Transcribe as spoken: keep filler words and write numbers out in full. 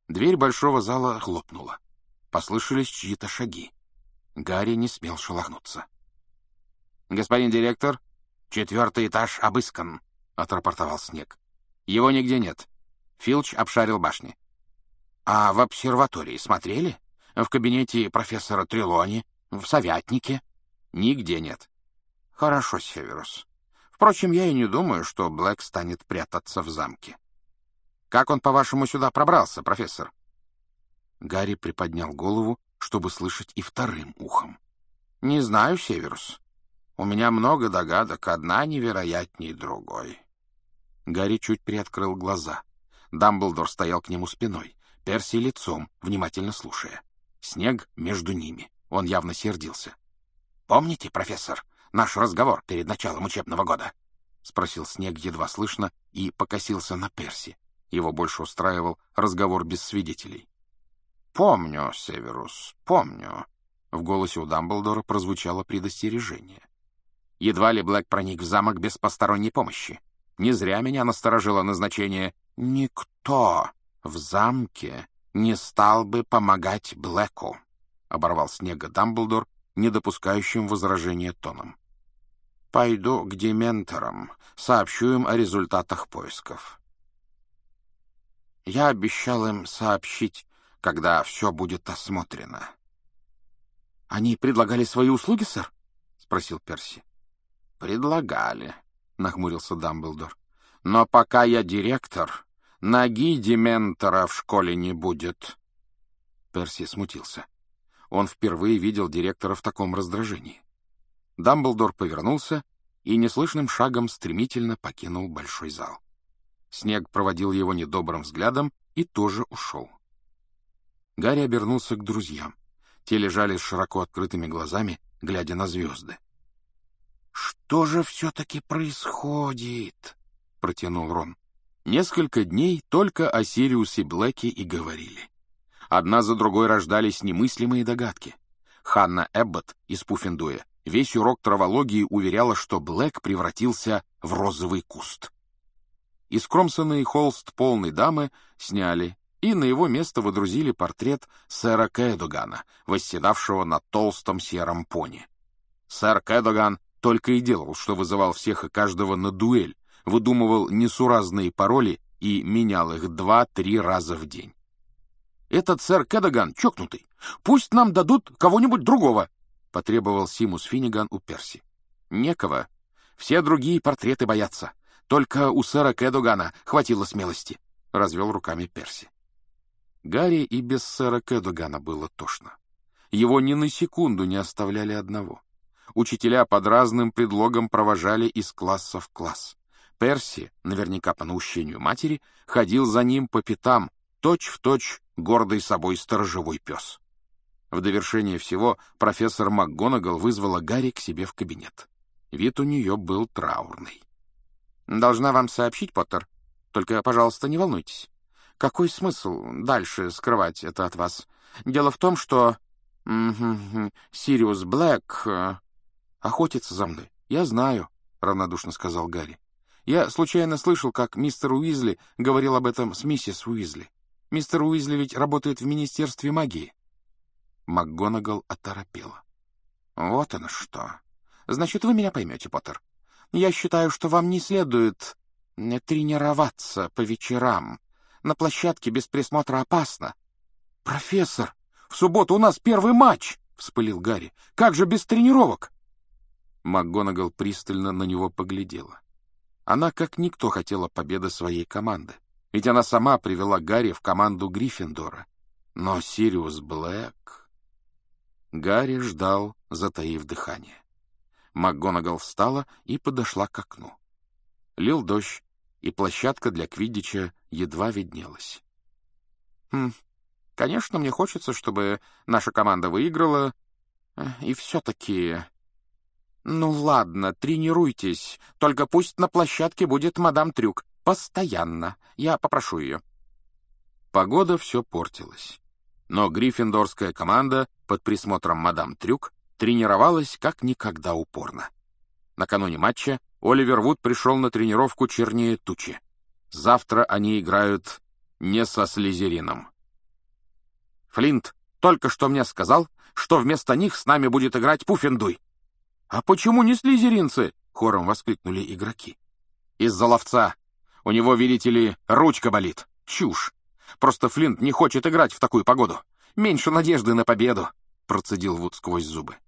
Дверь большого зала хлопнула. Послышались чьи-то шаги. Гарри не смел шелохнуться. «Господин директор, четвертый этаж обыскан», — отрапортовал Снег. «Его нигде нет». Филч обшарил башни. «А в обсерватории смотрели? В кабинете профессора Трелони? В совятнике?» «Нигде нет». «Хорошо, Северус. Впрочем, я и не думаю, что Блэк станет прятаться в замке. Как он, по-вашему, сюда пробрался, профессор?» Гарри приподнял голову, чтобы слышать и вторым ухом. «Не знаю, Северус. У меня много догадок, одна невероятней другой». Гарри чуть приоткрыл глаза. Дамблдор стоял к нему спиной, Перси лицом, внимательно слушая. Снег между ними. Он явно сердился. «Помните, профессор, наш разговор перед началом учебного года?» — спросил Снег едва слышно и покосился на Перси. Его больше устраивал разговор без свидетелей. «Помню, Северус, помню». В голосе у Дамблдора прозвучало предостережение. «Едва ли Блэк проник в замок без посторонней помощи. Не зря меня насторожило назначение. Никто в замке не стал бы помогать Блэку», — оборвал Снега Дамблдор, не допускающим возражения тоном. «Пойду к дементорам, сообщу им о результатах поисков. Я обещал им сообщить, когда все будет осмотрено». «Они предлагали свои услуги, сэр?» — спросил Перси. «Предлагали», — нахмурился Дамблдор. «Но пока я директор, ноги дементора в школе не будет». Перси смутился. Он впервые видел директора в таком раздражении. Дамблдор повернулся и неслышным шагом стремительно покинул большой зал. Снег проводил его недобрым взглядом и тоже ушел. Гарри обернулся к друзьям. Те лежали с широко открытыми глазами, глядя на звезды. «Что же все-таки происходит?» — протянул Рон. Несколько дней только о Сириусе Блэке и говорили. Одна за другой рождались немыслимые догадки. Ханна Эбботт из Пуффендуя весь урок травологии уверяла, что Блэк превратился в розовый куст. Искромсанный холст полной дамы сняли, и на его место водрузили портрет сэра Кэдогана, восседавшего на толстом сером пони. Сэр Кэдоган только и делал, что вызывал всех и каждого на дуэль, выдумывал несуразные пароли и менял их два-три раза в день. «Этот сэр Кэдоган чокнутый. Пусть нам дадут кого-нибудь другого», — потребовал Симус Финниган у Перси. «Некого. Все другие портреты боятся. Только у сэра Кэдогана хватило смелости», — развел руками Перси. Гарри и без сэра Кэдогана было тошно. Его ни на секунду не оставляли одного. Учителя под разным предлогом провожали из класса в класс. Перси, наверняка по наущению матери, ходил за ним по пятам, точь-в-точь гордый собой сторожевой пес. В довершение всего профессор МакГонагал вызвала Гарри к себе в кабинет. Вид у нее был траурный. «Должна вам сообщить, Поттер. Только, пожалуйста, не волнуйтесь. Какой смысл дальше скрывать это от вас? Дело в том, что Сириус Блэк э, охотится за мной. Я знаю», — равнодушно сказал Гарри. «Я случайно слышал, как мистер Уизли говорил об этом с миссис Уизли. Мистер Уизли ведь работает в Министерстве магии». МакГонагал оторопела. «Вот оно что. Значит, вы меня поймете, Поттер. Я считаю, что вам не следует тренироваться по вечерам. На площадке без присмотра опасно». «Профессор, в субботу у нас первый матч!» — вспылил Гарри. «Как же без тренировок?» МакГонагал пристально на него поглядела. Она как никто хотела победы своей команды. Ведь она сама привела Гарри в команду Гриффиндора. Но Сириус Блэк... Гарри ждал, затаив дыхание. МакГонагал встала и подошла к окну. Лил дождь, и площадка для квиддича едва виднелась. «Хм, конечно, мне хочется, чтобы наша команда выиграла. И все-таки... Ну ладно, тренируйтесь, только пусть на площадке будет мадам Трюк. Постоянно. Я попрошу ее». Погода все портилась. Но гриффиндорская команда под присмотром мадам Трюк тренировалась как никогда упорно. Накануне матча Оливер Вуд пришел на тренировку чернее тучи. Завтра они играют не со Слизерином. Флинт только что мне сказал, что вместо них с нами будет играть Пуффендуй». «А почему не слизеринцы?» — хором воскликнули игроки. «Из-за ловца. У него, видите ли, ручка болит. Чушь. Просто Флинт не хочет играть в такую погоду. Меньше надежды на победу», — процедил Вуд сквозь зубы.